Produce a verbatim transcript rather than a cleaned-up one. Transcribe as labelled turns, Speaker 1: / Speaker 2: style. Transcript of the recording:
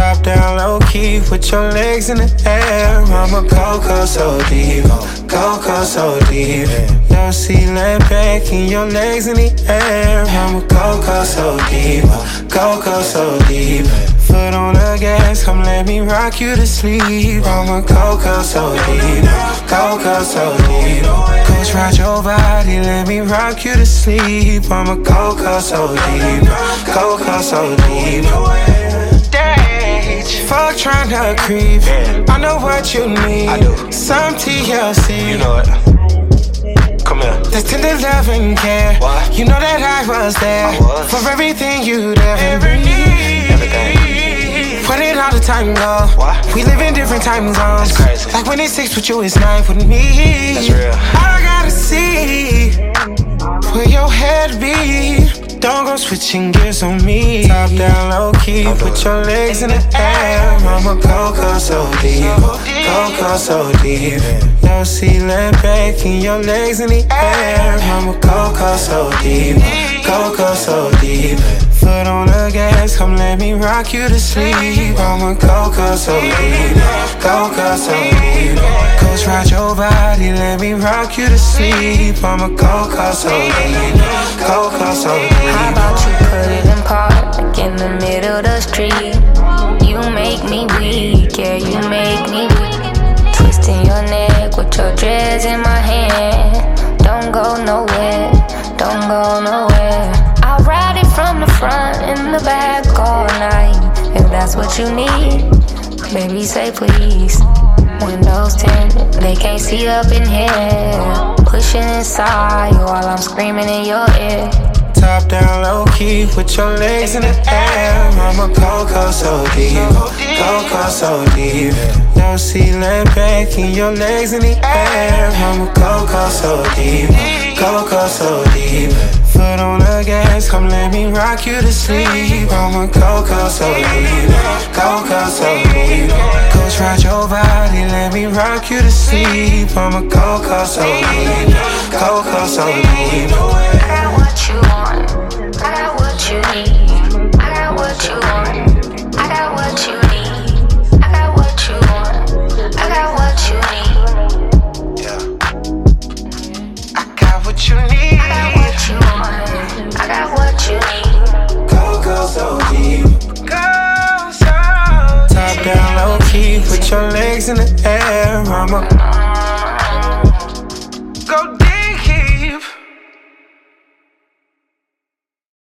Speaker 1: Top down low key, put your legs in the air. I'ma go, go so deep, go, go so deep. Your ceiling back and your legs in the air. I'ma go, go so deep, go, go so deep. Foot on the gas, come let me rock you to sleep. I'ma go, go so deep, go, go so deep. Coach ride your body, let me rock you to sleep. I'ma go, go so deep, go, go so deep. Fuck tryna creep, I know what you need.
Speaker 2: I do.
Speaker 1: Some T L C,
Speaker 2: You know it. Come here.
Speaker 1: that's tender love and care.
Speaker 2: Why?
Speaker 1: You know that I was there
Speaker 2: I was.
Speaker 1: for everything you'd ever need.
Speaker 2: Everything.
Speaker 1: Where did all the time go?
Speaker 2: Why?
Speaker 1: We live in different time zones.
Speaker 2: That's crazy.
Speaker 1: Like when it's six with you, it's nine with me.
Speaker 2: That's real.
Speaker 1: I gotta see where your head be. Don't go switching gears on me. Top down low key, put your legs in the air. I'ma go, go so deep, go, go so deep. Your ceiling back and your legs in the air. I'ma go, go so deep, go, go so deep. Foot on the gas, come let me rock you to sleep. I'ma go, go so deep, go, go so deep. Coach ride your body, let me rock you to sleep. I'ma go, go so deep, go, go so deep.
Speaker 3: How about you put it in park, in the middle of the street? You make me weak, yeah, you make me weak. Twisting your neck with your dreads in my hand. Don't go nowhere, don't go nowhere. I'll ride it from the front and the back all night. If that's what you need, baby, say please. Windows tinted, they can't see up in here. Pushing inside while I'm screaming in your ear.
Speaker 1: Top down low key, put your legs in the air. I'ma go, go so deep, go, go so deep. Your ceiling back and your legs in the air. I'ma go, go so deep, go, go so deep. Foot on the gas, come let me rock you to sleep. I'ma go, go so deep, go, go so deep. Coach ride your body, let me rock you to sleep. I'ma go, go so deep, go, go so deep.
Speaker 3: I got what you want, I got what you need. I got what you want, I got what you need. I got what you want, I got what you need.
Speaker 1: Yeah. I got what you need.
Speaker 3: I got what you want, I got what you need.
Speaker 1: Go, go so deep, go so deep. Top down low key, put your legs in the air. I'ma